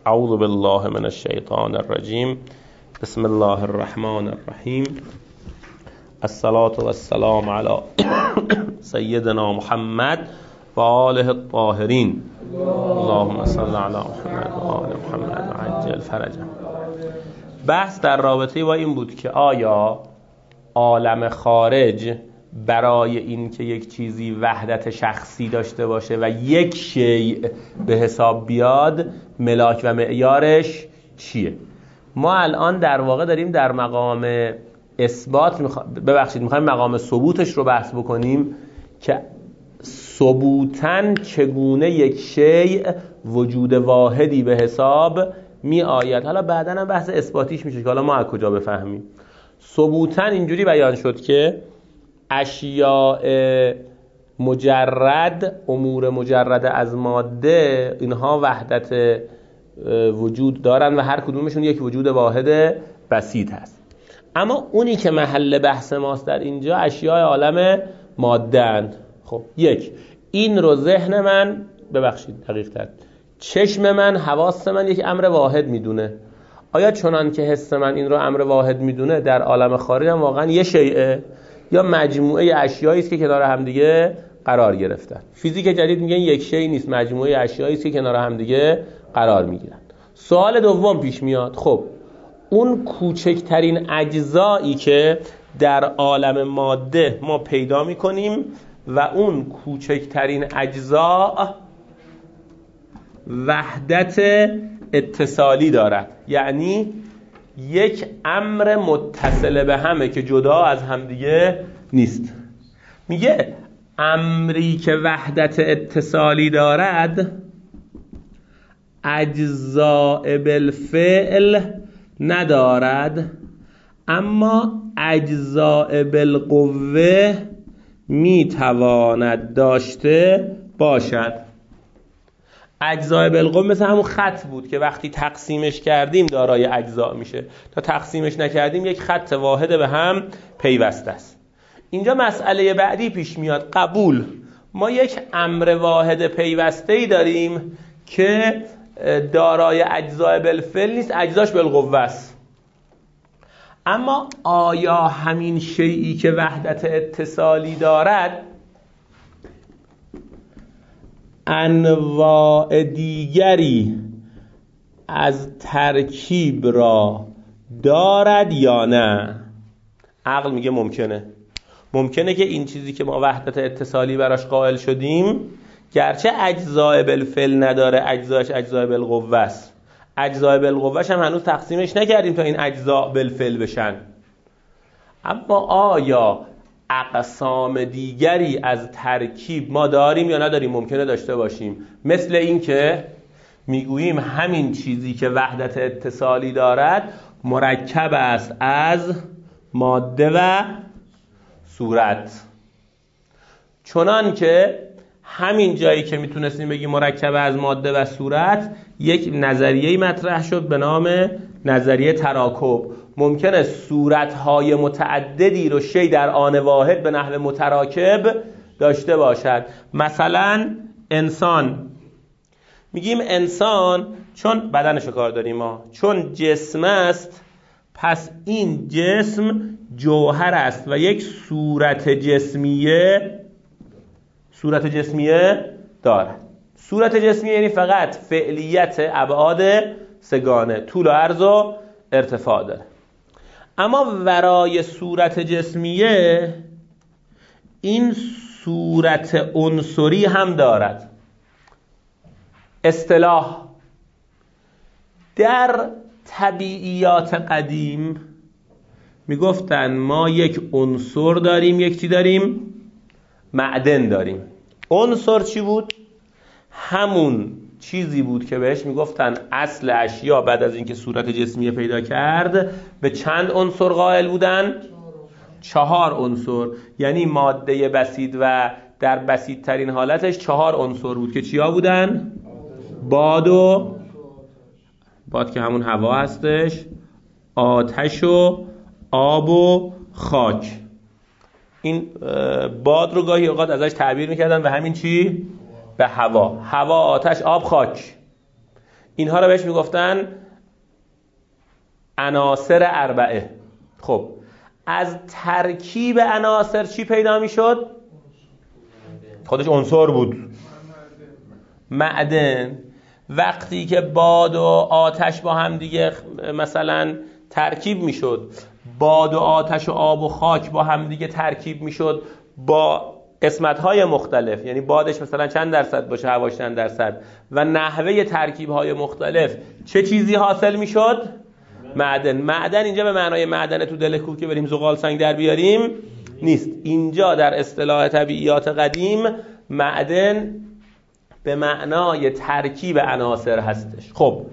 اعوذ بالله من الشیطان الرجیم. بسم الله الرحمن الرحیم. الصلاة والسلام علی سیدنا محمد و آله الطاهرین. اللهم صل علی محمد و آل محمد و عجل فرجهم. بحث در رابطه با این بود که آیا عالم خارج برای این که یک چیزی وحدت شخصی داشته باشه و یک شیء به حساب بیاد ملاک و معیارش چیه؟ ما الان در واقع داریم در مقام اثبات میخوایم مقام ثبوتش رو بحث بکنیم که ثبوتاً چگونه یک شیء وجود واحدی به حساب می آید. حالا بعداً هم بحث اثباتیش میشه که حالا ما از کجا بفهمیم. ثبوتاً اینجوری بیان شد که اشیاء مجرد، امور مجرد از ماده، اینها وحدت وجود دارن و هر کدومشون یک وجود واحد بسیط هست. اما اونی که محل بحث ماست در اینجا اشیاء عالم ماده اند. خب این رو ذهن من، دقیق تر چشم من، حواس من یک امر واحد میدونه. آیا چنان که حس من این رو امر واحد میدونه در عالم خارج هم واقعا یه شیءه یا مجموعه اشیایی است که کنار هم دیگه قرار گرفتن؟ فیزیک جدید میگن یک شیء نیست، مجموعه اشیایی است که کنار هم دیگه قرار میگیرن. سوال دوم پیش میاد، خب اون کوچکترین اجزایی که در عالم ماده ما پیدا میکنیم و اون کوچکترین اجزا وحدت اتصالی دارد، یعنی یک امر متصل به همه که جدا از همدیگه نیست. میگه امری که وحدت اتصالی دارد اجزاء بالفعل ندارد، اما اجزاء بالقوه میتواند داشته باشد. اجزاء بالقوه مثل همون خط بود که وقتی تقسیمش کردیم دارای اجزا میشه، تا تقسیمش نکردیم یک خط واحد به هم پیوسته است. اینجا مسئله بعدی پیش میاد، قبول. ما یک امر واحد پیوسته‌ای داریم که دارای اجزاء بالفعل نیست، اجزاش بالقوه است. اما آیا همین شیئی که وحدت اتصالی دارد انواع دیگری از ترکیب را دارد یا نه؟ عقل میگه ممکنه که این چیزی که ما وحدت اتصالی براش قائل شدیم گرچه اجزاء بالفعل نداره، اجزاش اجزاء بالقوه است، اجزاء بالقوهش هم هنوز تقسیمش نکردیم تا این اجزاء بالفعل بشن. اما آیا اقسام دیگری از ترکیب ما داریم یا نداریم؟ ممکنه داشته باشیم. مثل این که میگوییم همین چیزی که وحدت اتصالی دارد مرکب است از ماده و صورت. چنان که همین جایی که میتونستیم بگیم مرکب از ماده و صورت، یک نظریه‌ای مطرح شد به نام نظریه تراکب. ممکنه صورت‌های متعددی رو شی در آن واحد به نحو متراکب داشته باشد. مثلا انسان، میگیم انسان چون بدنشو کار داریم ما، چون جسم است پس این جسم جوهر است و یک صورت جسمیه دارد. صورت جسمیه یعنی فقط فعلیت ابعاد سگانه، طول و عرض و ارتفاع داره. اما ورای صورت جسمیه این صورت عنصری هم دارد. اصطلاح در طبیعیات قدیم میگفتن ما یک عنصر داریم، یک چی داریم؟ معدن داریم. عنصر چی بود؟ همون چیزی بود که بهش میگفتن اصل اشیا بعد از اینکه صورت جسمیه پیدا کرد به چند عنصر قائل بودن؟ 4 عنصر. یعنی ماده بسیط و در بسیط ترین حالتش 4 عنصر بود که چیا بودن؟ باد که همون هوا هستش، آتش و آب و خاک. این باد رو گاهی اوقات ازش تعبیر میکردن به همین چی؟ به هوا. هوا، آتش، آب، خاک. اینها رو بهش میگفتن عناصر اربعه. خب از ترکیب عناصر چی پیدا میشد؟ خودش عنصر بود، معدن. وقتی که باد و آتش با هم دیگه مثلا ترکیب میشد، باد و آتش و آب و خاک با هم دیگه ترکیب میشد با قسمت‌های مختلف، یعنی بادش مثلا چند درصد باشه، هواش چند درصد، و نحوه ترکیب‌های مختلف، چه چیزی حاصل میشد؟ معدن. معدن اینجا به معنای معدن تو دل کوه که بریم زغال سنگ در بیاریم نیست. اینجا در اصطلاح طبیعیات قدیم معدن به معنای ترکیب عناصر هستش. خب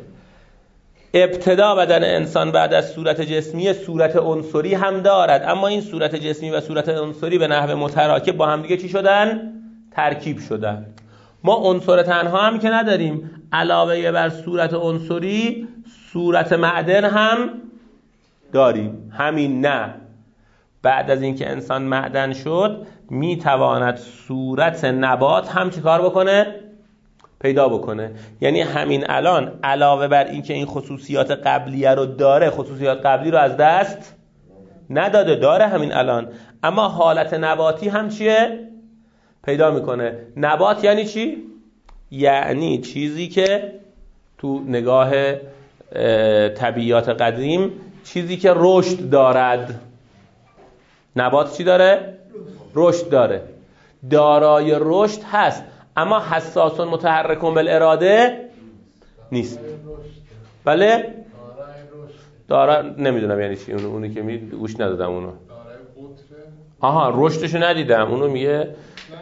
ابتدا بدن انسان بعد از صورت جسمی صورت عنصری هم دارد، اما این صورت جسمی و صورت عنصری به نحو متراکب با هم دیگه چی شدن؟ ترکیب شدن. ما عنصر تنها هم که نداریم، علاوه بر صورت عنصری صورت معدن هم داریم. همین نه، بعد از اینکه انسان معدن شد میتواند صورت نبات هم چی کار بکنه؟ پیدا بکنه. یعنی همین الان علاوه بر اینکه این خصوصیات قبلیه رو داره، خصوصیات قبلی رو از دست نداده، داره همین الان، اما حالت نباتی هم چیه؟ پیدا میکنه. نبات یعنی چی؟ یعنی چیزی که تو نگاه طبیعیات قدیم چیزی که رشد دارد. نبات چی داره؟ رشد داره، دارای رشد هست، اما حساس متحرک بالاراده نیست. بله؟ دارا نمیدونم یعنی چی، اونی که گوش ندادم اونو. آها رشدشو ندیدم، اونو میگه.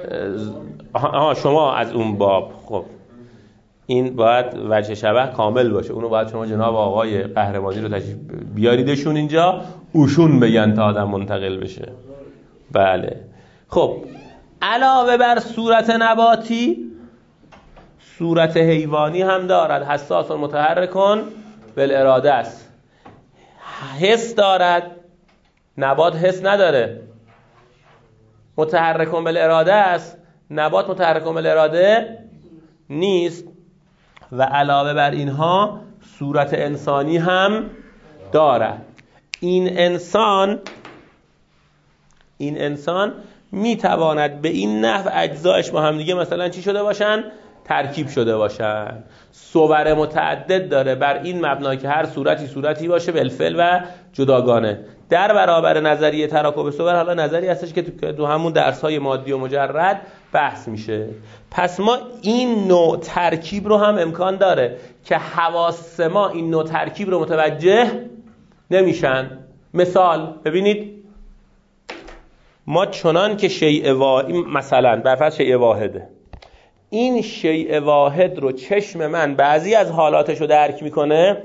آها شما از اون باب. خب این باید وجه شبه کامل باشه، اونو باید شما جناب آقای قهرمانی رو تشریف بیاریدشون اینجا، اوشون بگن تا آدم منتقل بشه. بله. خب علاوه بر صورت نباتی صورت حیوانی هم دارد. حساس و متحرکون بالاراده است، حس دارد. نبات حس نداره. متحرکون بالاراده است، نبات متحرکون بالاراده نیست. و علاوه بر اینها صورت انسانی هم دارد. این انسان میتواند به این نحو اجزایش با هم دیگه مثلا چی شده باشن؟ ترکیب شده باشن. صور متعدد داره، بر این مبنا که هر صورتی باشه بالفعل و جداگانه. در برابر نظریه تراکب صور حالا نظری هستش که تو همون درس‌های مادی و مجرد بحث میشه. پس ما این نوع ترکیب رو هم امکان داره که حواس ما این نوع ترکیب رو متوجه نمیشن. مثال ببینید، ما چنان که مثلا برفرض شیء واحده، این شیء واحد رو چشم من بعضی از حالاتش رو درک میکنه،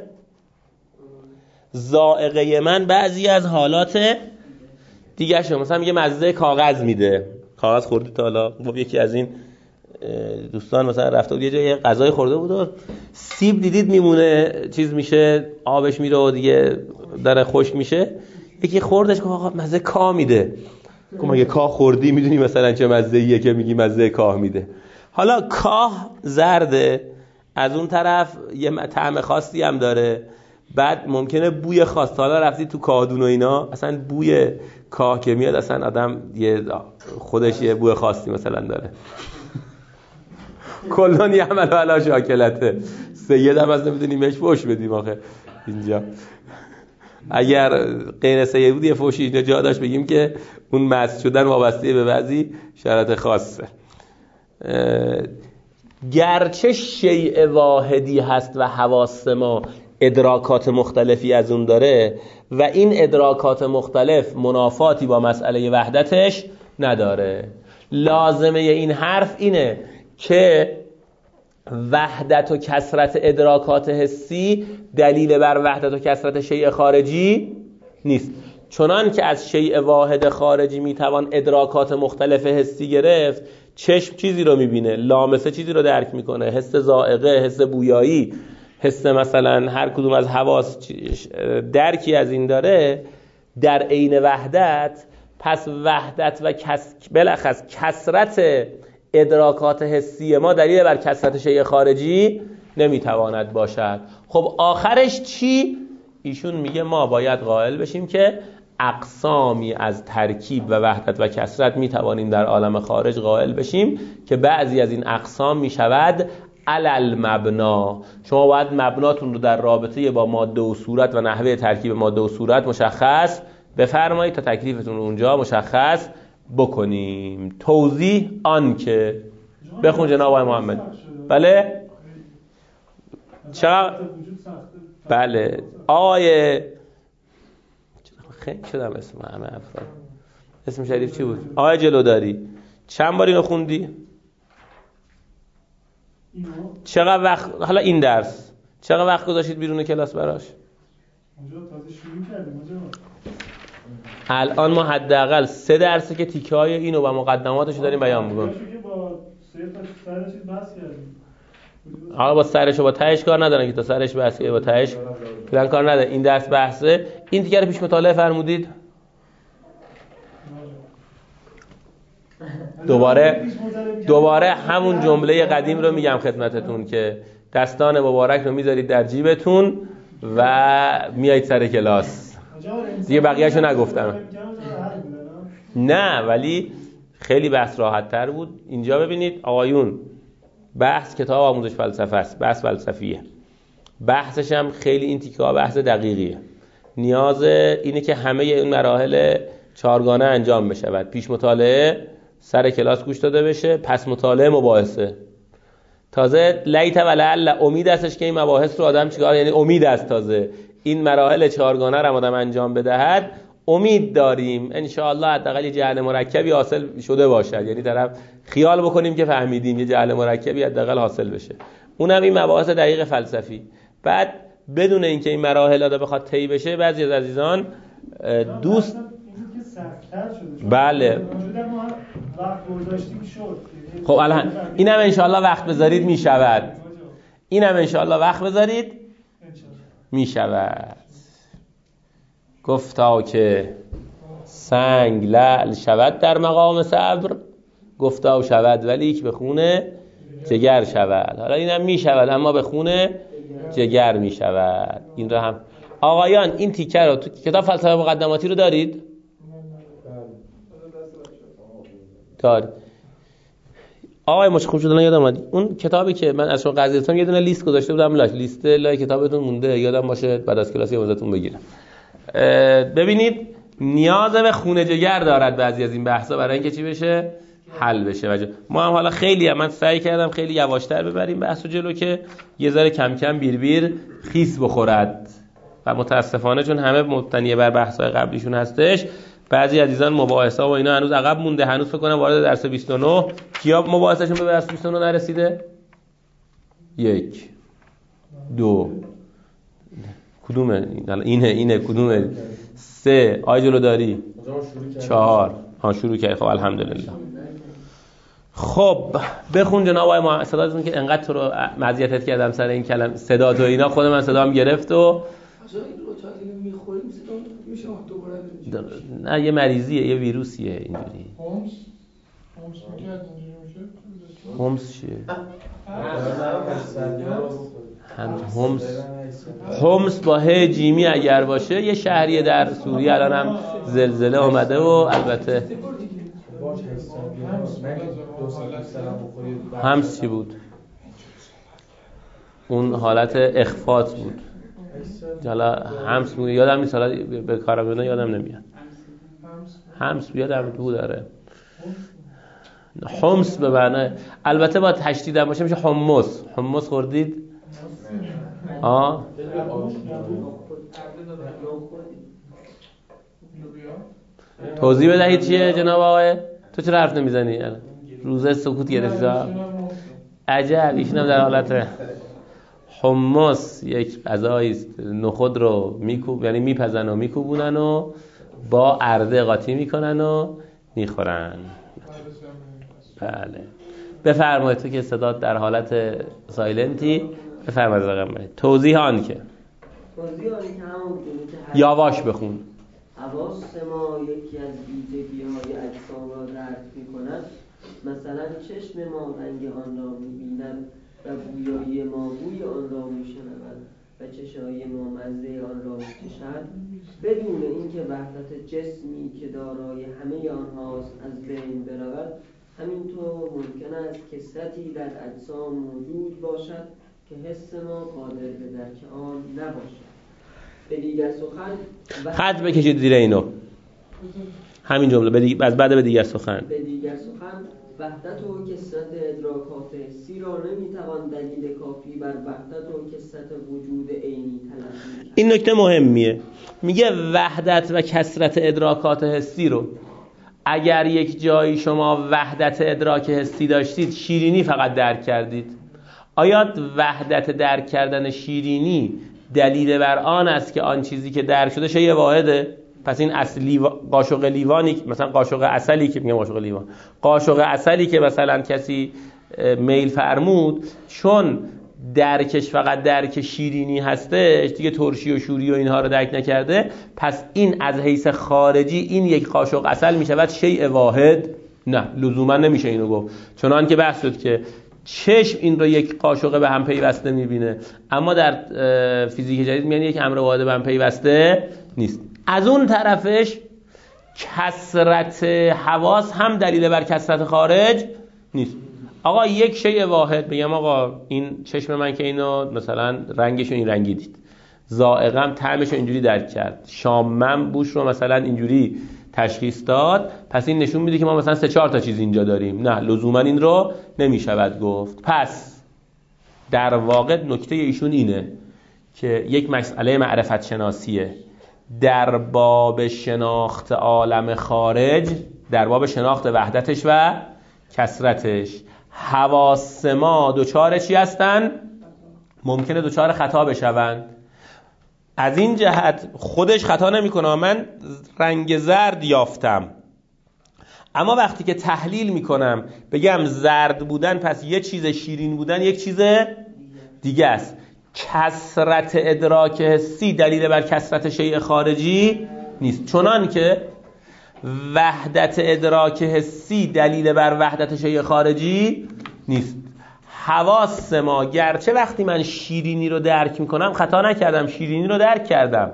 ذائقه من بعضی از حالات دیگه شو. مثلا میگه مزه کاغذ میده. کاغذ خوردید تا حالا؟ خب یکی از این دوستان مثلا رفته بود یه جای غذای خورده بود و سیب دیدید میمونه چیز میشه، آبش میره و دیگه داره خشک میشه، یکی خوردش که آقا مزه کاه میده. که مگه کاه خوردی میدونی مثلا چه مزه‌ایه که میگی مزه کاه میده؟ حالا کاه زرده، از اون طرف یه طعم خاصی هم داره، بعد ممکنه بوی خاص. حالا رفتی تو کادون و اینا، اصلا بوی کاه که میاد اصلا آدم خودش یه بوی خاصی مثلا داره. کلون یعمل علی شاکلته. سید هم از نمیدونیم بهش فوش بدیم آخه اینجا. اگر غیر سید بود یه فوشی اینجا جا داشت بگیم که اون مست شدن وابسته به بعضی شرایط خاصه. گرچه شیء واحدی هست و حواس ما ادراکات مختلفی از اون داره و این ادراکات مختلف منافاتی با مسئله وحدتش نداره. لازمه این حرف اینه که وحدت و کثرت ادراکات حسی دلیل بر وحدت و کثرت شیء خارجی نیست. چنان که از شیء واحد خارجی میتوان ادراکات مختلف حسی گرفت، چشم چیزی رو میبینه، لامسه چیزی رو درک میکنه، حس ذائقه، حس بویایی، حس مثلا هر کدوم از حواس درکی از این داره در عین وحدت. پس وحدت و بلخص کثرت ادراکات حسی ما دلیل بر کثرت شیء خارجی نمیتواند باشد. خب آخرش چی؟ ایشون میگه ما باید قائل بشیم که اقسامی از ترکیب و وحدت و کثرت میتوانیم در عالم خارج قائل بشیم که بعضی از این اقسام میشود علل مبنا. شما باید مبناتون رو در رابطه با ماده و صورت و نحوه ترکیب ماده و صورت مشخص بفرمایید تا تکلیفتون رو اونجا مشخص بکنیم. توضیح آن که بخون جناب آقای محمد. بله چرا؟ بله آقای خیلی شدم اسم همه افراد. اسم شریف چی بود؟ آقای جلوداری چند بار اینو خوندی؟ چقدر وقت حالا این درس چقدر وقت گذاشتید بیرون کلاس براش؟ اونجا تازه شروع کردیم اونجا. الان ما حداقل 3 درسه که تیکه های اینو و مقدماتش رو داریم بیان می‌کنیم. با سر چیز بحث کردیم. حالا با سرش و با تهش کار ندارن که تا سرش بحث کنه با تهش فعلا کار نداره. این درس بحثه. این دیگه رو پیش مطالعه فرمودید. دوباره همون جمله قدیم رو میگم خدمتتون که دستان مبارک رو میذارید در جیبتون و میایید سر کلاس. دیگه بقیه‌شو نگفتم. نه ولی خیلی بحث راحت تر بود. اینجا ببینید آقایون بحث کتاب آموزش فلسفه است، بحث فلسفیه. بحثش هم خیلی این تیکه ها بحث دقیقیه. نیاز اینه که همه این مراحل 4گانه انجام بشه. بعد پیش مطالعه سر کلاس گوش داده بشه، پس مطالعه مباحثه. تازه لیت و لعل امید هستش که این مباحث رو آدم چیکار، یعنی امید است تازه این مراحل 4گانه رو آدم انجام بدهد. امید داریم ان شاء الله حداقل یه جعل مرکبی حاصل شده باشد. یعنی طرف خیال بکنیم که فهمیدیم یه جعل مرکبی حداقل حاصل بشه. اونم این مباحث دقیق فلسفی. بعد بدون اینکه این مراحل آدم بخواد طی بشه بعضی از عزیزان دوست بله خب الان اینم ان شاء الله وقت بذارید میشود. اینم ان شاء الله وقت بذارید میشود. گفتا که سنگ لعل شود در مقام صبر، گفتا شود ولیک به خونه جگر شود. حالا اینم میشود اما به خونه جگر میشود. این رو هم آقایان این تیکه رو تو کتاب فلسفه مقدماتی رو دارید؟ دارید. آقای مشخوب شدن یادم اومد اون کتابی که من از شما قرض گرفتم یه دونه لیست گذاشته بودم لیست لای کتابتون مونده، یادم باشه بعد از کلاس ازتون بگیرم. ببینید نیاز به خونه جگر دارد بعضی از این بحثا برای اینکه چی بشه حل بشه. ما هم حالا خیلی من سعی کردم خیلی یواشتر ببریم بحثو جلو که یه ذره کم کم بیر خیس بخورد و متاسفانه چون همه مبتنی بر بحث‌های قبلیشون هستش بعضی عزیزان مباحثه‌ها و اینا هنوز عقب مونده. هنوز فکر کنم وارد درس 29 کیا مباحثه‌شون به درس 29 نرسیده؟ 1 2 کدومه اینه کدومه 3 آی جلو داری 4 ها شروع کردی. خب الحمدلله. خب بخون جناب آقای محمد. صداتون که انقدر تو رو مزیتت کردم سر این کلمه صدا تو اینا خود من صدام گرفت و نه یه مریضیه یه ویروسیه اینجوری. همس چیه؟ همس با ه جیمی اگر باشه یه شهریه در سوریه. الان هم زلزله اومده و البته همس چی بود؟ اون حالت اخفاط بود. حالا همس بود یادم نیست، حالا به کارم یادم نمیاد. همس یادم تو داره. حمص به معنی البته با تشدید هم باشه میشه حمص. حمص خوردید؟ توضیح بدهید چیه جناب آقای؟ تو چرا حرف نمیزنی؟ روزه سکوت گرفتی. عجب ایشونم در حالت حمص یک غذایی است. نخود رو یعنی میپزن و میکوبونن و با ارده قاطی میکنن و میخورن. بله بفرمایید تو که صدات در حالت سایلنتی بفرمایید رقم بده. توضیح آن که همون یاواش بخون. حواس ما یکی از ویژگی‌های اجسام را درک می‌کند. مثلا چشم ما رنگ آن را می‌بیند و گویایی ما بوی آن را میشنود و چشای ما مزه آن را میکشد، بدون اینکه وحدت جسمی که دارای همه آنهاست از بین برود، همینطور ممکن است کثرتی در اجسام موجود باشد که حس ما قادر به درک آن نباشد. به دیگر سخن خط بکشید زیر اینو، همین جمله از بعد به دیگر سخن. به دیگر سخن وحدت و کثرت ادراکات حسی را نمیتوان دلیل کافی بر وحدت و کثرت وجود عینی تلقی کرد. این نکته مهمیه. میگه وحدت و کثرت ادراکات حسی رو اگر یک جایی شما وحدت ادراک حسی داشتید، شیرینی فقط درک کردید، آیا وحدت درک کردن شیرینی دلیل بر آن است که آن چیزی که درک شده شیء واحده؟ پس این اصلی قاشق لیوانی، مثلا قاشق عسلی که میگم قاشق لیوان، قاشق عسلی که مثلا کسی میل فرمود، چون درکش فقط درک شیرینی هستش، دیگه ترشی و شوری و اینها رو درک نکرده، پس این از حیث خارجی این یک قاشق عسل میشود شیء واحد؟ نه، لزوما نمیشه اینو گفت. چنان که بحث شد که چشم این رو یک قاشق به هم پیوسته میبینه، اما در فیزیک جدید میگن یک امر واحد به هم پیوسته نیست. از اون طرفش کثرت حواس هم دلیل بر کثرت خارج نیست. آقا یک شیء واحد بگم آقا این چشم من که اینو مثلا رنگشو این رنگی دید، ذائقم طعمشو اینجوری درک کرد، شامم بوش رو مثلا اینجوری تشخیص داد، پس این نشون میده که ما مثلا 3-4 تا چیز اینجا داریم. نه، لزوما این رو نمیشود گفت. پس در واقع نکته ایشون اینه که یک مسئله معرفت شناسیه در باب شناخت عالم خارج، در باب شناخت وحدتش و کثرتش. حواس ما دوچار چی هستن؟ ممکنه دوچار خطا بشوند. از این جهت خودش خطا نمیکنه. من رنگ زرد یافتم، اما وقتی که تحلیل میکنم بگم زرد بودن پس یه چیز شیرین بودن یک چیز دیگه است. کثرت ادراک حسی دلیل بر کثرت شیء خارجی نیست، چنان که وحدت ادراک حسی دلیل بر وحدت شیء خارجی نیست. حواس ما گرچه وقتی من شیرینی رو درک میکنم خطا نکردم، شیرینی رو درک کردم،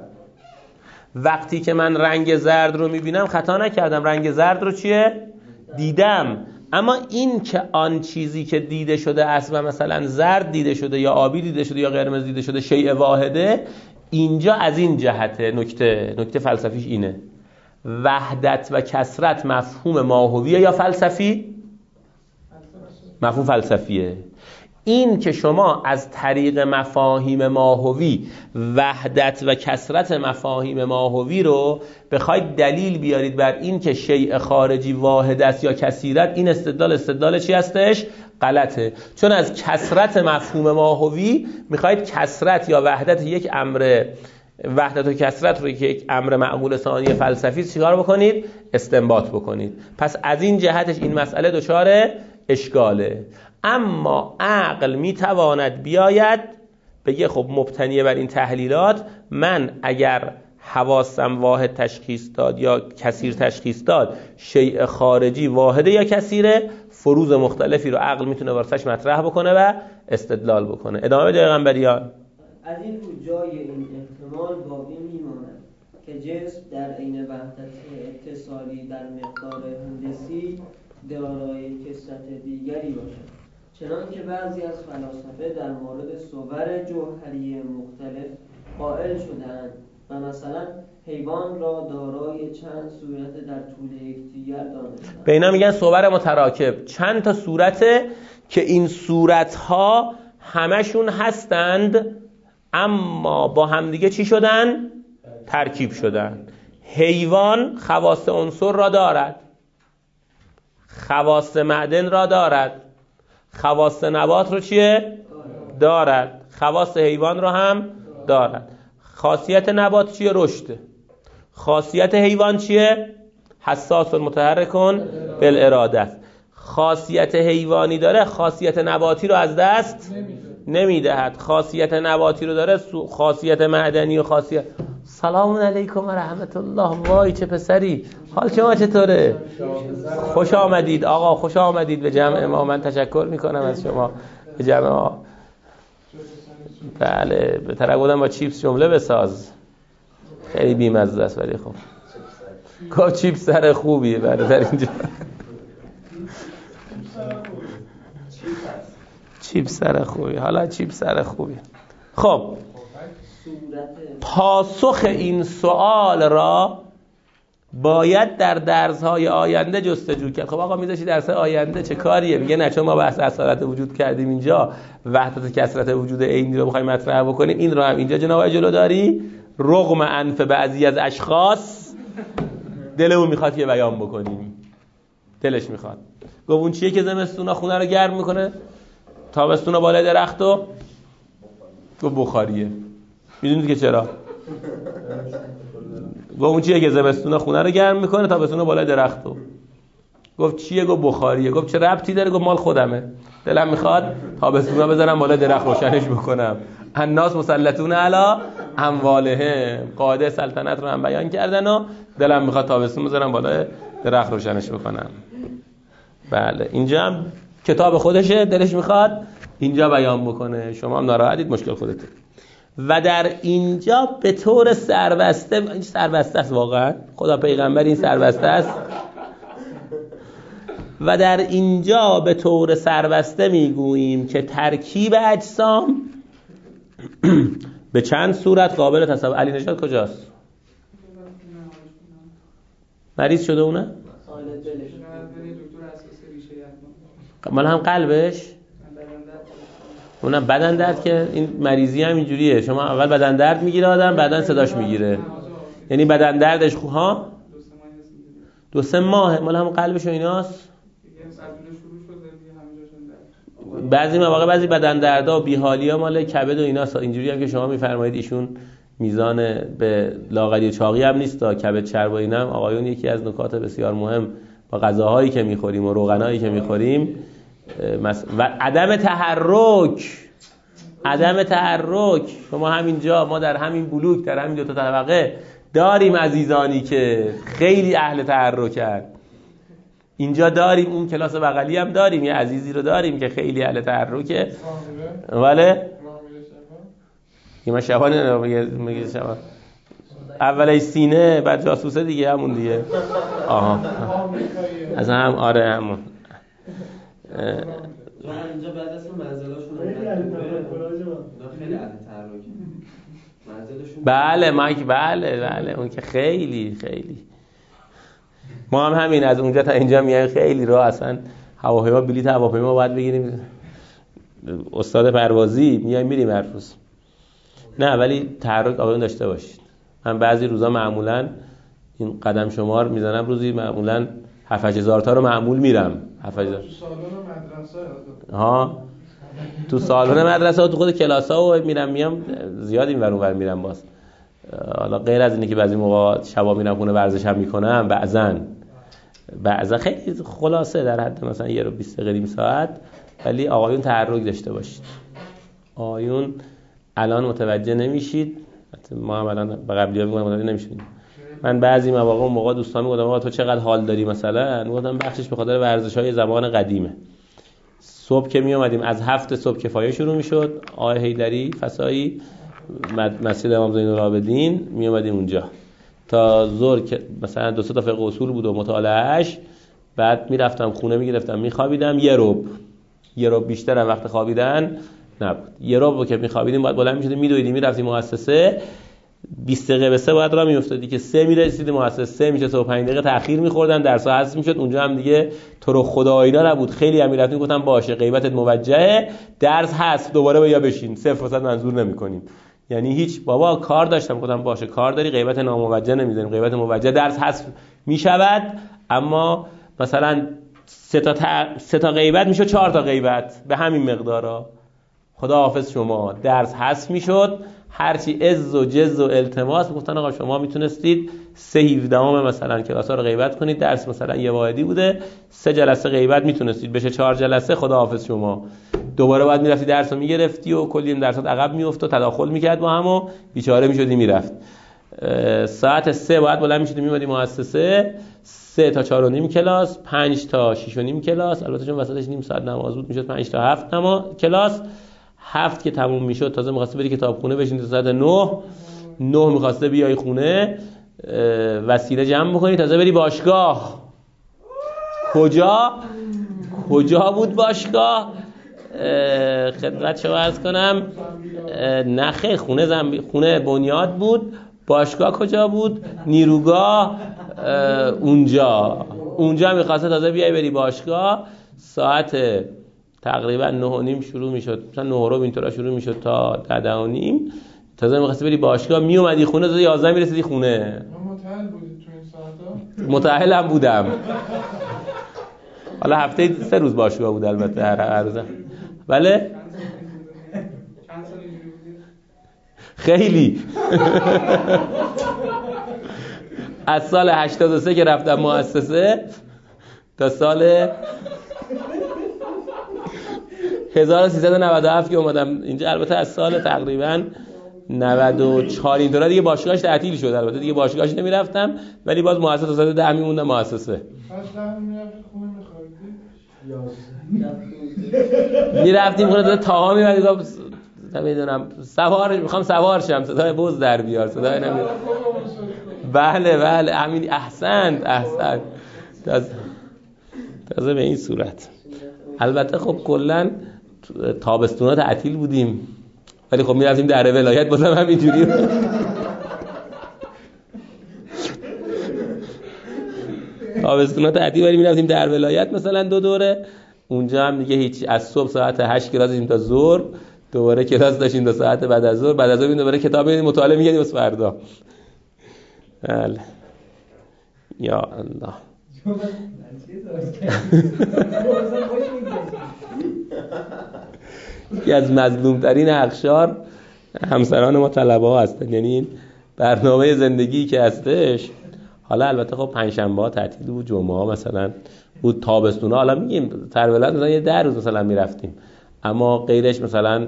وقتی که من رنگ زرد رو میبینم خطا نکردم، رنگ زرد رو چیه؟ دیدم. اما این که آن چیزی که دیده شده است و مثلا زرد دیده شده یا آبی دیده شده یا قرمز دیده شده شیء واحده، اینجا از این جهته نکته فلسفیش اینه. وحدت و کثرت مفهوم ماهویه یا فلسفی؟ مفهوم فلسفیه. این که شما از طریق مفاهیم ماهوی وحدت و کثرت مفاهیم ماهوی رو بخواید دلیل بیارید بر این که شیء خارجی واحد است یا کثیرت، این استدلال چی هستش؟ غلطه. چون از کثرت مفهوم ماهوی میخواید کثرت یا وحدت یک امر، وحدت و کثرت رو که یک امر معقول ثانی فلسفی چیکار بکنید؟ استنباط بکنید. پس از این جهتش این مسئله دچار اشکاله. اما عقل میتواند بیاید بگه خب مبتنی بر این تحلیلات من اگر حواسم واحد تشخیص داد یا کثیر تشخیص داد، شیء خارجی واحده یا کثیره، فروض مختلفی رو عقل میتونه واسش مطرح بکنه و استدلال بکنه. ادامه بده پیغمبریان. از این رو جای این احتمال باقی میماند که جسم در عین وحدت اتصالی در مقدار هندسی دارای کثرت دیگری باشد، چنان که بعضی از فلاسفه در مورد صور جوهری مختلف قائل شدند و مثلا حیوان را دارای چند صورت در طول یکدیگر دانستند. به اینا میگن صور متراکب، چند تا صورته که این صورتها همشون هستند اما با همدیگه چی شدن؟ ترکیب شدن. حیوان خواص عنصر را دارد، خواص معدن را دارد، خواص نبات رو چیه؟ دارد، خواص حیوان رو هم دارد. خاصیت نبات چیه؟ رشده. خاصیت حیوان چیه؟ حساس و متحرکون بالاراده است. خاصیت حیوانی داره، خاصیت نباتی رو از دست نمیدهد. خاصیت نباتی رو داره، خاصیت معدنی و خاصیت. سلام علیکم و رحمت الله. وای چه پسری، حال شما چطوره؟ خوش آمدید آقا، خوش آمدید به جمع ما. من تشکر میکنم از شما. جمع بله به طرف بودم با چیپس جمله بساز، خیلی بی‌مزه است ولی خب گفت چیپس سر خوبیه. بله در اینجا چیپس سر خوبی، حالا چیپس سر خوبی. خب پاسخ این سوال را باید در درس‌های آینده جستجو کرد. خب آقا میذاشی درس‌های آینده چه کاریه؟ میگه نه چون ما بحث اصالت وجود کردیم اینجا، وحدت کثرت وجود عینی رو می‌خوایم مطرح بکنیم، این رو هم اینجا جناب جلو داری، رغم انف بعضی از اشخاص دلمون میخواد یه بیان بکنیم، دلش میخواد. گفت اون چیه که زمستونا خونه رو گرم میکنه، تابستونا بالای درختو؟ گفت بخاریه. میدونید که چرا؟ گفت اون چیه که زمستونا خونه رو گرم میکنه، تابستونا بالای درختو؟ گفت چیه؟ گفت بخاریه. گفت چه ربطی داره؟ گفت مال خودمه، دلم میخواد تابستونا بذارم بالای درخت روشنش بکنم. الناس مسلطون علی اموالهم، قاعده سلطنت رو هم بیان کردن و دلم میخواد تابستون بذارم بالای درخت روشنش بکنم. بله اینجا هم کتاب خودشه، دلش میخواد اینجا بیان بکنه، شما هم ناراحتید، مشکل خودته. و در اینجا به طور سربسته، این سربسته است واقعا، خدا پیغمبر این سربسته است. و در اینجا به طور سربسته میگوییم که ترکیب اجسام به چند صورت قابل تصور. علی نژاد کجاست؟ مریض شده اونه؟ مال هم قلبش؟ اونم بدن درد، که این مریضی هم اینجوریه، شما اول بدن درد میگیره آدم، بعدن صداش میگیره، یعنی بدن دردش ها 2-3 ماه مال هم قلبش و ایناست. بعضی مواقع بعضی بدن دردا و بیحالی‌ها مال کبد و ایناست. اینجوری هم که شما میفرمایید ایشون میزان به لاغری و چاقی هم نیست، کبد چرب و اینا هم آقایون یکی از نکات بسیار مهم با غذاهایی که میخوریم و روغنایی که میخوریم و عدم تحرک. شما همینجا، ما در همین بلوک، در همین 2 طبقه داریم عزیزانی که خیلی اهل تحرکن، اینجا داریم، اون کلاس بغلی هم داریم یه عزیزی رو داریم که خیلی اهل تحرکه. وله ما شبانه میگه شبان اولش سینه بعد جاسوسه دیگه، همون دیگه. آها از هم آره همون. اینجا بعد از منزلاشون خیلی اهل تحرکه. بله مایک، بله اون که خیلی ما هم همین از اونجا تا اینجا میایم خیلی راه، اصلا هواپیما بلیط هواپیما باید بگیریم، استاد پروازی میایم میریم هر روز. نه ولی تحرک آقایون داشته باشید. من بعضی روزا معمولا این قدم شمار میزنم، روزی معمولا 7,000 تا رو معمول میرم. 7,000 تو سالن مدرسه ها، تو سالن مدرسه ها، تو خود کلاس ها و میرم میام، زیاد این ور اون ور میرم. باز حالا غیر از اینه که بعضی موقع شبا میرم خونه ورزش هم میکنم، بعضا خیلی خلاصه در حد مثلا 1 رو 20 دقیقه نیم ساعت. ولی آقایون تحرک داشته باشید. آقایون الان متوجه نمیشید، ما هم الان به قبلی ها میگم متوجه نمیشید. من بعضی موقع دوستان میگفتم آقا تو چقدر حال داری، مثلا میگفتم بخشش به خاطر ورزش‌های زمان قدیمه. صبح که می اومدیم از 7 صبح کفایه شروع میشد، آقای حیدری فسایی مسجد امام زین العابدین می اومدیم اونجا تا ظهر که مثلا 2-3 تا فقه اصول بود و مطالعهش، بعد میرفتم خونه میگرفتم میخوابیدم. یه ربع بیشتر هم وقت خوابیدن نبود. یه ربع که میخوابیدیم بعد بلند میشدیم میدویدیم میرفتیم مؤسسه، 20 دقیقه به 3 بعد راه میافتادی که 3 میرسیدیم مؤسسه، 3 میشه تا 5 دقیقه تأخیر میخوردن، درس حذف میشد. اونجا هم دیگه تو رو خدا اینا نبود، خیلی هم میرفتیم گفتم باشه غیبتت موجهه، درس هست دوباره بیا بشین، 0% منظور نمیکنیم. یعنی هیچ بابا کار داشتم، گفتم باشه کار داری، غیبت ناموجه نمیذاریم، غیبت موجه درس حذف میشود. اما مثلا 3 تا غیبت میشه 4 تا غیبت به همین مقدارا، خدا حافظ شما، درس حذف میشد. هرچی عز و جز و التماس گفتن آقا شما میتونستید 3/17 مثلا کلاس‌ها رو غیبت کنید، درس مثلا 1 واحدی بوده 3 جلسه غیبت میتونستید بشه 4 جلسه، خدا حافظ شما. دوباره بعد میرفتی درس رو میگرفتی و کلی این درسات عقب میافت و تداخل میکرد با هم و بیچاره میشدی میرفت. ساعت 3 باید بلند میشدیم میمدیم مؤسسه، 3 تا 4 و نیم کلاس، 5 تا 6 و نیم کلاس، البته چون وسطش نیم ساعت نماز بود میشد 5 تا 7 کلاس. 7 که تموم میشد تازه می‌خواسته بری کتابخونه بشینی تا ساعت 9 می‌خواسته بیای خونه وسیله جمع بکنی تازه بری باشگاه. کجا بود باشگاه؟ خدمت شما عرض کنم نه خیر، خونه بنیاد بود. باشگاه کجا بود؟ نیروگاه. اونجا می‌خواسته تازه بیای بری باشگاه. ساعت تقریبا 9:30 شروع میشد، مثلا 9:15 اینطورا شروع میشد تا 10:30. تازه می‌خواستی بری باشگاه، میومدی خونه تا 11 میرسیدی خونه. متأهل بودی تو این ساعتا؟ متأهلم بودم. حالا هفته 3 روز باشگاه بود البته، هر روز. بله؟ چند سال اینجوری بودی؟ خیلی. از سال 83 که رفتم مؤسسه تا سال 1397 که اومدم اینجا، البته از سال تقریبا 94 اینطورا دیگه باشگاهش تعطیل شد. البته دیگه باشگاهش نمیرفتم، ولی باز مؤسسه تا سال 10 میموندم مؤسسه. از 10 میرفتی خونه میخوابیدی؟ میرفتیم خونه تا میمدی نمیدونم میخوام سوار شم، صدای بز در بیار، صدای نمیدونم. بله همین. احسنت. تازه به این صورت. البته خب کلا تابستونا تعطیل بودیم، ولی خب میرفتیم در ولایت بازم همینجوری. تابستونا تعطیل ولی میرفتیم در ولایت مثلا 2 دوره. اونجا هم دیگه هیچ، از صبح ساعت 8 کلاس داشتیم تا ظهر، دوباره کلاس داشتیم تا ساعت بعد از ظهر، بعد از ظهر دوباره کتاب مطالعه می‌کردیم واسه فردا. بله. یا الله. یکی از مظلوم‌ترین اقشار همسران ما طلبه‌ها هستن، یعنی این برنامه زندگی که هستش. حالا البته خب پنجشنبه‌ها تعطیل بود، جمعه‌ها مثلا بود، تابستونا حالا میگیم ترولت مثلا یه 10 روز مثلا میرفتیم، اما غیرش مثلا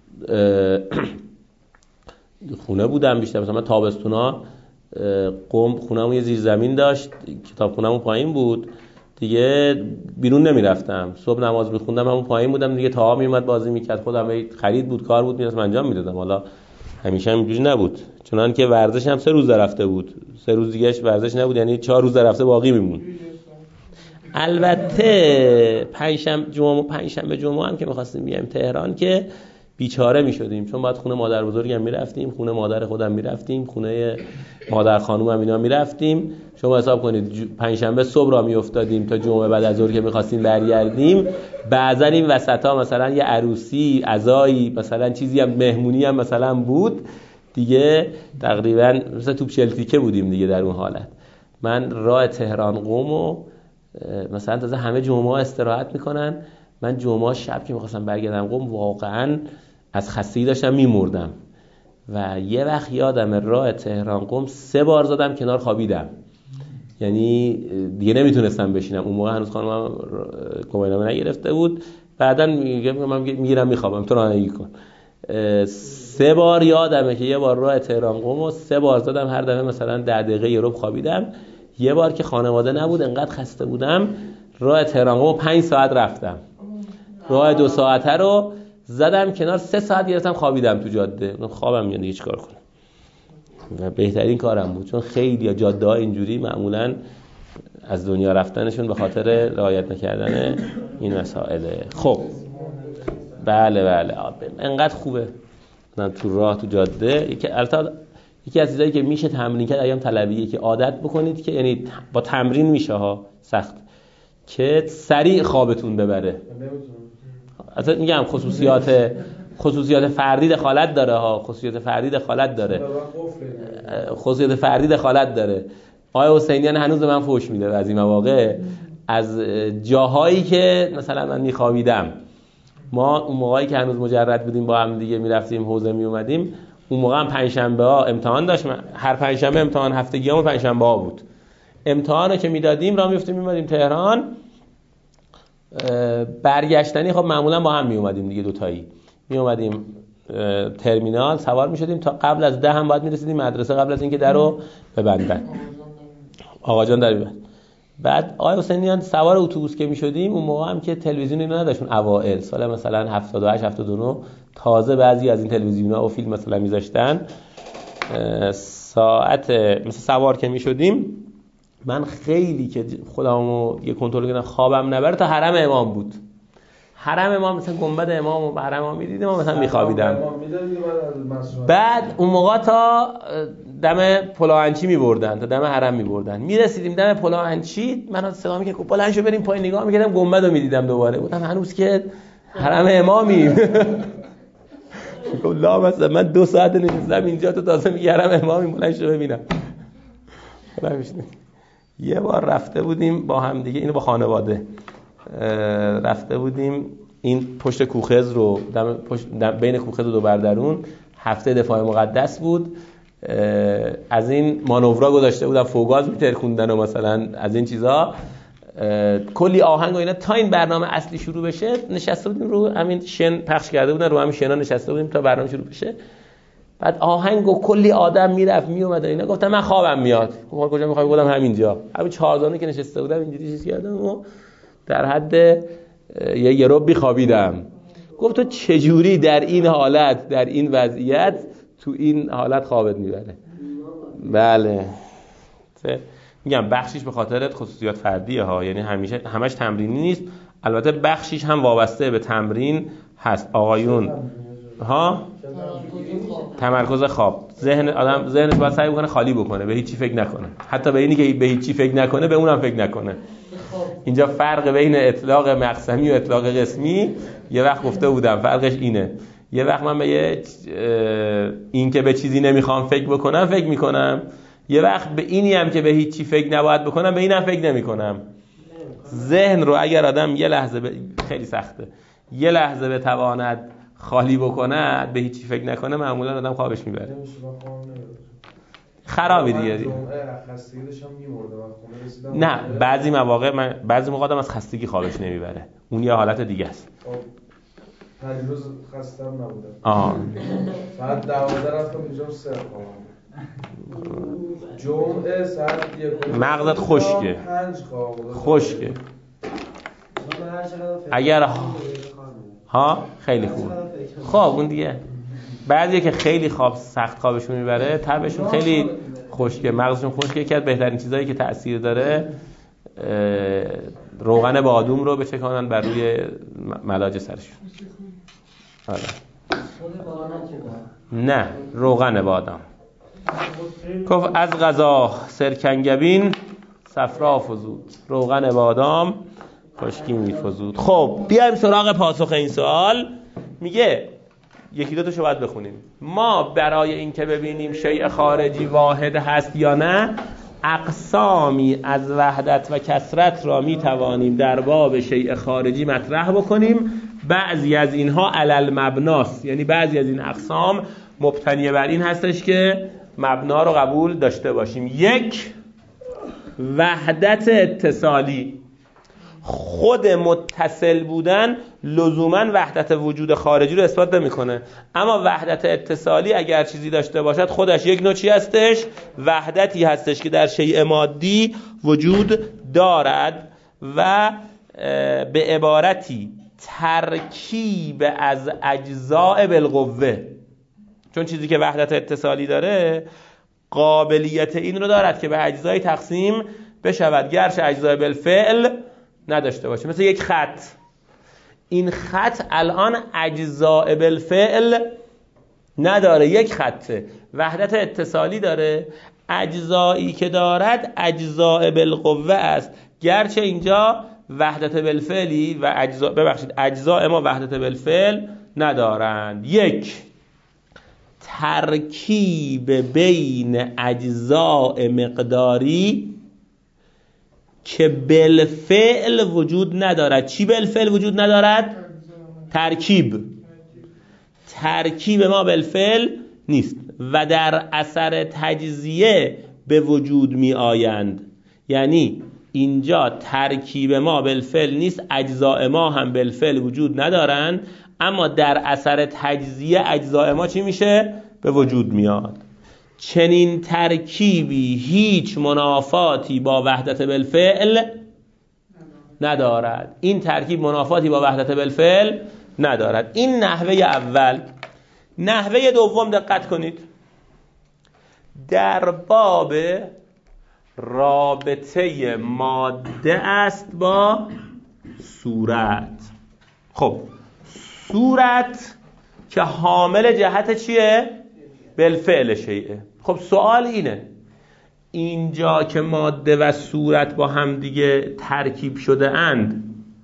خونه بودم بیشتر. مثلا تابستونا قم خونه‌مون یه زیرزمین داشت، کتابخونه‌مون پایین بود دیگه، بیرون نمیرفتم. صبح نماز میخوندم همون پایین بودم دیگه، تا میومد بازی میکرد. خودم خرید بود، کار بود، میرفتم انجام میدادم. حالا همیشه اینجوری نبود، چنان که ورزش هم 3 روز رفته بود، 3 روز دیگهش ورزش نبود، یعنی 4 روز رفته باقی میمون. البته پنجشنبه جمعه هم که می‌خواستیم بیایم تهران که بیچاره می‌شدیم، چون بعد خونه مادر بزرگم می‌رفتیم، خونه مادر خودم می‌رفتیم، خونه مادر خانومم اینا می‌رفتیم. شما حساب کنید پنجشنبه صبح را می‌افتادیم تا جمعه بعد از ظهر که می‌خواستیم برگردیم. بعضا این وسطا مثلا یه عروسی، عزایی، مثلا چیزی هم مهمونی هم مثلا بود دیگه، تقریبا مثلا توپ چلتیکه بودیم دیگه در اون حالت. من راه تهران قم مثلا تازه همه جمعه استراحت میکنن، من جمعه شب که میخواستم برگردم قم واقعا از خستگی داشتم میمردم. و یه وقت یادم راه تهران قم 3 بار زدم کنار خوابیدم، یعنی دیگه نمیتونستم بشینم. اون موقع هنوز خانمم کماینامه نگرفته بود. بعدن میگیرم میخوابم، تو رانندگی کن. 3 بار یادمه که یه بار راه تهران قم و 3 بار زدم، هر دفعه مثلا 10 دقیقه یه ربع خوابیدم. یه بار که خانواده نبود انقدر خسته بودم، راه تهران قم 5 ساعت رفتم، راه 2 ساعته رو زدم کنار، 3 ساعت گرفتم خوابیدم تو جاده. خوابم میاد دیگه چیکار کنم. و بهترین کارم بود، چون خیلی جاده‌ها اینجوری معمولاً از دنیا رفتنشون به خاطر رعایت نکردن این مسائله. خب بله انقدر خوبه تو راه تو جاده. یکی از چیزایی که میشه تمرین کرد ایام طلبیه که عادت بکنید که، یعنی با تمرین میشه ها، سخت، که سریع خوابتون ببره. اصلا میگم خصوصیات فردی دخالت داره ها، خصوصیات فردی دخالت داره. آقای حسینیان هنوز به من فحش میده از این مواقع، از جاهایی که مثلا من میخوابیدم. ما اون موقعی که هنوز مجرد بودیم با هم دیگه میرفتیم حوزه میومدیم، اون موقع هم پنجشنبه ها امتحان داشت. هر پنجشنبه امتحان هفتگیامون پنجشنبه ها بود. امتحانو که میدادیم راه میافتیم میومدیم تهران. برگشتنی خب معمولا با هم میومدیم دیگه، دوتایی میومدیم ترمینال سوار میشدیم تا قبل از 10 هم باید میرسیدیم مدرسه، قبل از اینکه درو ببندن. آقا جان در میبند. بعد آقای حسینیان سوار اتوبوس که میشدیم، اون موقع هم که تلویزیون اینا نداشتون، اوائل سال مثلا 78 79 تازه بعضی از این تلویزیون‌ها و فیلم مثلا میذاشتن. ساعت مثلا سوار که میشدیم، من خیلی که خودمو یه کنترل کردم خوابم نبره تا حرم امام بود. حرم امام مثلا گنبد امام و حرم امام می‌دیدم و مثلا می‌خوابیدم. بعد اون موقع تا دم پلاهنچی می‌بردن، تا دم حرم می‌بردن. میرسیدیم دم پلاهنچی، من صدا می‌کردم بلند شو بریم پایین، نگاه می‌کردم گنبدو می‌دیدم دوباره. گفتم هنوز که حرم امامیم. گفتم لا مثلا من 2 ساعت نشستم اینجا، تو تازه میگی حرم امامیم، بلند شو ببینم. یه بار رفته بودیم با هم دیگه، اینو با خانواده رفته بودیم این پشت کوخز رو بین کوخز و دو بردرون، هفته دفاع مقدس بود، از این مانورا گذاشته بودن، فوگاز میترکوندن و مثلا از این چیزا، کلی آهنگ و اینا. تا این برنامه اصلی شروع بشه نشسته بودیم رو همین شن، پخش کرده بودن رو همین شنا نشسته بودیم تا برنامه شروع بشه. بعد آهنگ و کلی آدم میرفت میومد اینا. گفتم من خوابم میاد. کجا میخوای؟ گفتم همینجا. همین 4 دانه که نشسته بودم اینجوری چیز کردم و در حد یه ربی خوابیدم. گفت تو چجوری در این حالت، در این وضعیت، تو این حالت خوابت میبره؟ بله میگم بخشیش به خاطر خصوصیات فردیه ها، یعنی همیشه همش تمرینی نیست. البته بخشیش هم وابسته به تمرین هست. آقایون ها تمرکز خواب، ذهن آدم ذهنش باید سعی بکنه خالی بکنه، به هیچی فکر نکنه. حتی به اینی که به هیچی فکر نکنه به اونم فکر نکنه. اینجا فرق بین اطلاق مقسمی و اطلاق قسمی یه وقت گفته بودم، فرقش اینه. یه وقت من به این که به چیزی نمیخوام فکر بکنم فکر میکنم، یه وقت به اینی هم که به هیچی فکر نباید بکنم به اینم فکر نمیکنم. ذهن رو اگر آدم یه لحظه خیلی سخته، یه لحظه بتواند خالی بکنه، به هیچی فکر نکنه، معمولا آدم خوابش میبره. خرابی دیگه. نه بعضی مواقع بعضی موقع آدم از خستگی خوابش نمیبره، اون یه حالت دیگه است. پریروز خستم نبودم. ساعت 12 رفتم اینجا 3 جمعه ساعت 1 مغزت خشکه. 5 خشکه. اگر ها خیلی خوب. خب اون دیگه. بعضی که خیلی سخت خوابشون میبره، تبشون خیلی خشکه، مغزشون خشکه. یکی از بهترین چیزایی که تأثیر داره روغن بادوم رو بچکانن بر روی ملاج سرشون. آره. نه روغن بادام. گفت از غذا سرکنگبین صفرا فزود، روغن بادام خشکی میفزود. خب بیایم سراغ پاسخ این سوال. میگه یکی دو تاشو باید بخونیم. ما برای این که ببینیم شیء خارجی واحد هست یا نه، اقسامی از وحدت و کثرت را میتوانیم در باب شیء خارجی مطرح بکنیم. بعضی از اینها علل مبناست، یعنی بعضی از این اقسام مبتنی بر این هستش که مبنا رو قبول داشته باشیم. 1 وحدت اتصالی. خود متصل بودن لزوماً وحدت وجود خارجی رو اثبات نمی‌کنه، اما وحدت اتصالی اگر چیزی داشته باشد خودش یک نوع چی هستش؟ وحدتی هستش که در شیء مادی وجود دارد و به عبارتی ترکیب از اجزاء بالقوه. چون چیزی که وحدت اتصالی داره قابلیت این رو دارد که به اجزای تقسیم بشود، گرچه اجزای بالفعل نداشته باشه. مثل یک خط، این خط الان اجزاء بالفعل نداره، یک خطه، وحدت اتصالی داره، اجزایی که دارد اجزاء بالقوه است، گرچه اینجا وحدت بالفعلی و اجزاء ما وحدت بالفعل ندارند. 1 ترکیب بین اجزاء مقداری که بالفعل وجود ندارد. چی بالفعل وجود ندارد؟ ترکیب ما بالفعل نیست و در اثر تجزیه به وجود می آیند. یعنی اینجا ترکیب ما بالفعل نیست، اجزاء ما هم بالفعل وجود ندارند، اما در اثر تجزیه اجزای ما چی میشه؟ به وجود میاد. چنین ترکیبی هیچ منافاتی با وحدت بالفعل ندارد. این ترکیب منافاتی با وحدت بالفعل ندارد. این نحوه اول. نحوه دوم دقت کنید، در باب رابطه ماده است با صورت. خب صورت که حامل جهت چیه؟ بالفعل شیئه. خب سوال اینه، اینجا که ماده و صورت با هم دیگه ترکیب شده اند،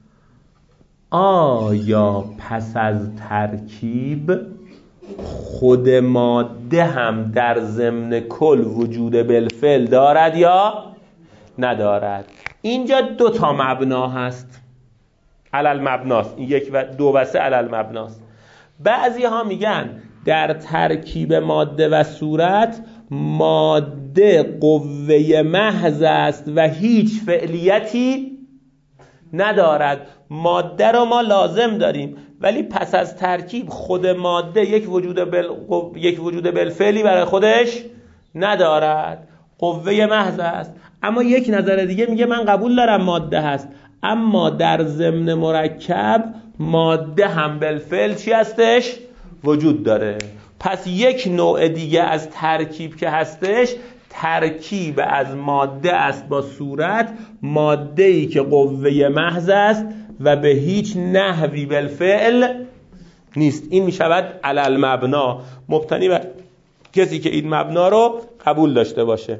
آیا پس از ترکیب خود ماده هم در ضمن کل وجود بالفعل دارد یا ندارد؟ اینجا دو تا مبنا هست، علل مبناست، این یک و دو و سه علل مبناست. بعضی ها میگن در ترکیب ماده و صورت ماده قوه محض است و هیچ فعلیتی ندارد. ماده رو ما لازم داریم ولی پس از ترکیب خود ماده یک وجود بالفعلی برای خودش ندارد، قوه محض است. اما یک نظر دیگه میگه من قبول دارم ماده هست، اما در ضمن مرکب ماده هم بالفعل چی هستش؟ وجود داره. پس یک نوع دیگه از ترکیب که هستش، ترکیب از ماده است با صورت، ماده‌ای که قوه محض است و به هیچ نحوی بالفعل نیست. این میشود علل مبنا، مبتنی بر کسی که این مبنا رو قبول داشته باشه.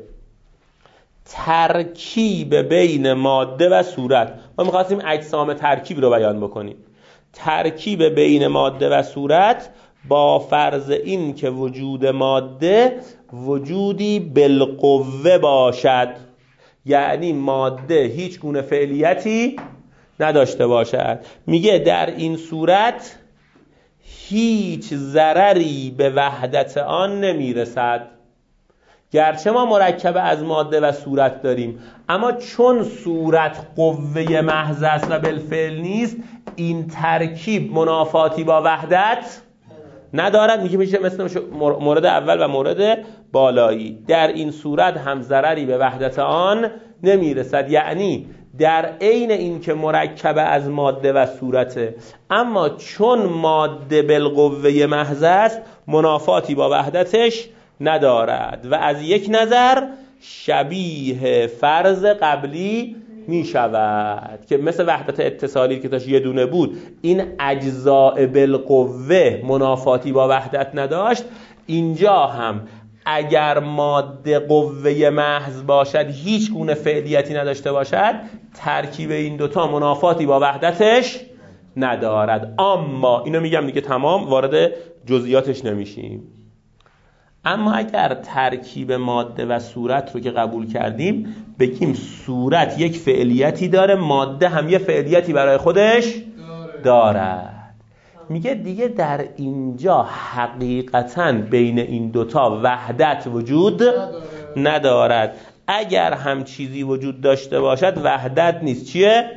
ترکیب بین ماده و صورت، ما می‌خواستیم اجسام ترکیب رو بیان بکنیم. ترکیب بین ماده و صورت با فرض این که وجود ماده وجودی بالقوه باشد، یعنی ماده هیچ گونه فعلیتی نداشته باشد. میگه در این صورت هیچ ضرری به وحدت آن نمیرسد. گرچه ما مرکب از ماده و صورت داریم، اما چون صورت قوه محض است و بالفعل نیست، این ترکیب منافاتی با وحدت ندارد. میشه مثل مورد اول و مورد بالایی. در این صورت هم ضرری به وحدت آن نمیرسد، یعنی در عین این که مرکب از ماده و صورته، اما چون ماده بالقوه محض است منافاتی با وحدتش ندارد و از یک نظر شبیه فرض قبلی می شود که مثل وحدت اتصالی که داشت یه دونه بود، این اجزاء بالقوه منافاتی با وحدت نداشت. اینجا هم اگر ماده قوه محض باشد، هیچ گونه فعلیتی نداشته باشد، ترکیب این دوتا منافاتی با وحدتش ندارد. اما اینو میگم دیگه تمام، وارد جزئیاتش نمیشیم. اما اگر ترکیب ماده و صورت رو که قبول کردیم، بگیم صورت یک فعلیتی داره، ماده هم یه فعلیتی برای خودش دارد، میگه دیگه در اینجا حقیقتاً بین این دوتا وحدت وجود ندارد. اگر هم چیزی وجود داشته باشد وحدت نیست. چیه؟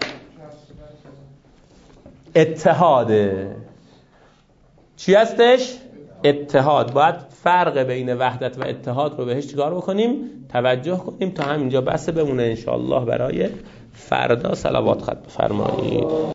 اتحاده. چی هستش؟ اتحاد. باید فرق بین وحدت و اتحاد رو بهش چیکار بکنیم؟ توجه کنیم. تا همینجا بس بمونه انشاءالله. برای فردا صلوات ختم بفرمایید.